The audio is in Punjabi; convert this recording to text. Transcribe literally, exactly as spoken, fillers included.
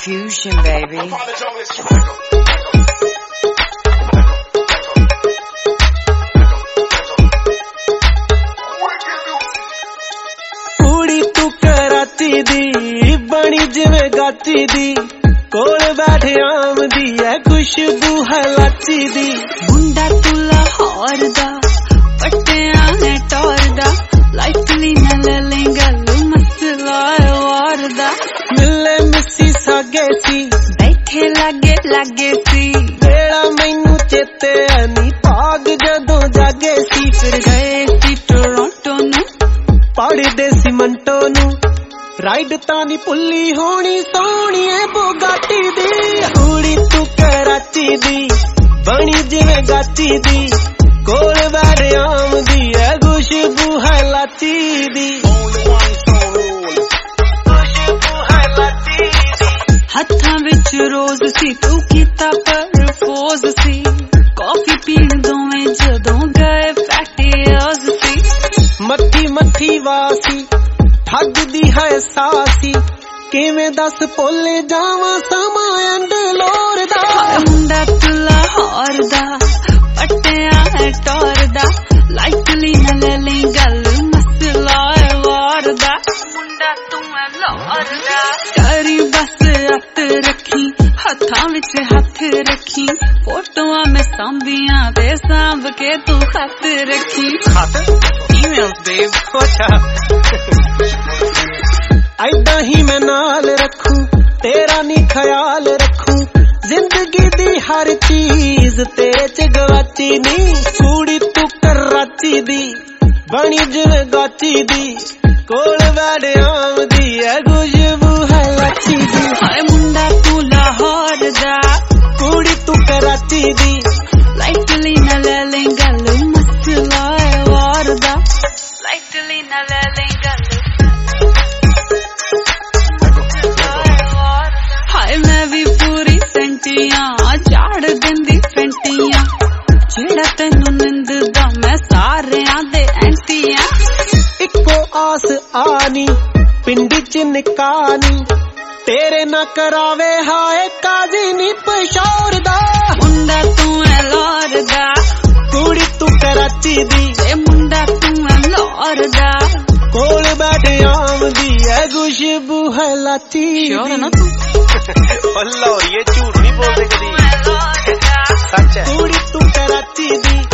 Fusion, baby. ਕੁੜੀ ਤੂੰ ਕਰਾਚੀ ਦੀ ਬਣੀ ਜਿਵੇਂ ਗਾਚੀ ਦੀ ਕੋਲ ਬੈਠੇ ਆਮਦੀ ਐ ਖੁਸ਼ਬੂ ਹੈ ਲਾਚੀ ਦੀ ਮੁੰਡਾ ਤੂੰ ਲਾਹੌਰ ਦਾ ਪੱਟਿਆਂ ਨੇ ਟੋਰਦਾ ਲਾਈਟਲੀ ਨਾ ਲੈ ਲੈ ਗੱਲ ਮਸਲਾ ਵਾਰ ਦਾ ਮਿਲੇ ਮਿੱਸੀ ਸਾਗੇ ਸੀ ਬੈਠੇ ਲਾਗੇ ਲਾਗੇ ਸੀ ਵੇਲਾ ਮੈਨੂੰ ਚੇਤੇ ਐ ਨੀ ਭਾਗ ਜਦੋਂ ਜਾਗੇ ਸੀ ਫਿਰ ਗਏ ਸੀ ਟੋਰਾਂਟੋ ਨੂੰ ਪੜਦੇ ਸੀ ਮੰਟੋ ਨੂੰ ਰਾਈਡ ਤਾਂ ਨੀ ਭੁੱਲੀ ਹੋਣੀ ਸੋਹਣੀਏ ਬੁਗਾਟੀ ਦੀ ਕੁੜੀ ਤੂੰ ਕਰਾਚੀ ਦੀ ਬਣੀ ਜਿਵੇਂ ਗਾਚੀ ਦੀ ਕੋਲ ਬੈਠ ਆਮਦੀ ਐ ਖੁਸ਼ਬੂ ਹੈ ਲਾਚੀ ਦੀ ਖੁਸ਼ਬੂ ਹੈ ਲਾਚੀ ਦੀ ਹੱਥਾਂ ਵਿੱਚ ਰੋਜ਼ ਸੀ ਤੂੰ ਕੀਤਾ ਪ੍ਰਪੋਜ਼ ਸੀ ਕਾਫੀ ਪੀਣ ਦੋਵੇਂ ਜਦੋਂ ਗਏ ਫੈਟੀਅਰਸ ਸੀ ਮੱਠੀ ਮੱਠੀ ਵਾਸੀ ਠੱਗਦੀ ਹੈ ਸਾਸੀ ਕਿਵੇਂ ਦੱਸ ਭੁੱਲ ਜਾਵਾਂ ਸਮਾਂ ਐਂਡ ਲੋਰ ਦਾ ਮੁੰਡਾ ਤੂੰ ਲਾਹੌਰ ਦਾ ਪੱਟਿਆਂ ਹੈ ਟੋਰਦਾ ਲਾਈਟਲੀ ਨਾ ਲੈ ਲੈ ਗੱਲ ਮਸਲਾ ਵਾਰ ਦਾ ਮੁੰਡਾ ਤੂੰ ਹੈ ਲਾਹੌਰ ਦਾ ਕਰੀ ਬਸ ਹੱਥ ਰੱਖੀ ਹੱਥਾਂ ਵਿੱਚ ਹੱਥ ਰੱਖੀ ਫੋਟੋਆਂ ਮੈਂ ਸਾਂਭੀਆਂ ਤੇ ਸਾਂਭ ਕੇ ਤੂੰ ਖੱਤ ਰੱਖੀ ਖੱਤ ਈਮੇਲਸ ਬੇਬ ਅੱਛਾ ਐਦਾਂ ਹੀ ਮੈਂ ਨਾਲ ਰੱਖੂ ਤੇਰਾ ਨੀ ਖਿਆਲ ਰੱਖੂ ਜ਼ਿੰਦਗੀ ਦੀ ਹਰ ਚੀਜ਼ ਤੇਰੇ ਚ ਗਵਾਚੀ ਨੀ ਕੁੜੀ ਤੂੰ ਕਰਾਚੀ ਦੀ ਬਣੀ ਜਿਵੇਂ ਗਾਚੀ ਦੀ ਕੋਲ ਬੈਠ ਆਮਦੀ ਐ ਖੁਸ਼ਬੂ ਹੈ ਲਾਚੀ ਦੀ ਹਾਏ ਮੁੰਡਾ ਤੂੰ ਲਾਹੌਰ ਦਾ ਕੁੜੀ ਤੂੰ ਕਰਾਚੀ ਦੀ ਲਾਈਟਲੀ ਨਾ ਲੈ ਲੈ ਗੱਲ ਮਸਲਾ ਵਾਰ ਦਾ ਲਾਈਟਲੀ ਨਾ ਲੈ ਲੈ ਗੱਲ ਹਾਏ ਮੈਂ ਵੀ ਪੂਰੀ ਸੈਂਟੀਆਂ ਝਾੜ ਦਿੰਦੀ ਫੈਂਟੀਆਂ ਜਿਹੜਾ ਤੈਨੂੰ ਨਿੰਦਦਾ ਮੈਂ ਸਾਰਿਆਂ ਦੇ ਐਂਟੀਆਂ ਇੱਕੋ ਆਸ ਆਨੀ ਪਿੰਡੀ ਚ ਨਿਕਾਨੀ ਤੇਰੇ ਨਾ ਕਰਾਵੇ ਹਾਏ ਕਾਜ਼ੀ ਨੀ ਪਸ਼ੌਰ ਦਾ ਮੁੰਡਾ ਤੂੰ ਐ ਲਾਹੌਰ ਦਾ ਕੁੜੀ ਤੂੰ ਕਰਾਚੀ ਦੀ ਏ ਮੁੰਡਾ ਤੂੰ ਐ ਲਾਹੌਰ ਦਾ ਕੋਲ ਬੈਠ ਆਮਦੀ ਐ ਖੁਸ਼ਬੂ ਹੈ ਲਾਚੀ ਸ਼ੋਰ ਨਾ ਤੂੰ ਅੱਲਾ ਇਹ ਝੂਠ ਨਹੀਂ ਬੋਲਦੇ ਕਦੀ ਸੱਚ ਹੈ ਕੁੜੀ ਤੂੰ ਕਰਾਚੀ ਦੀ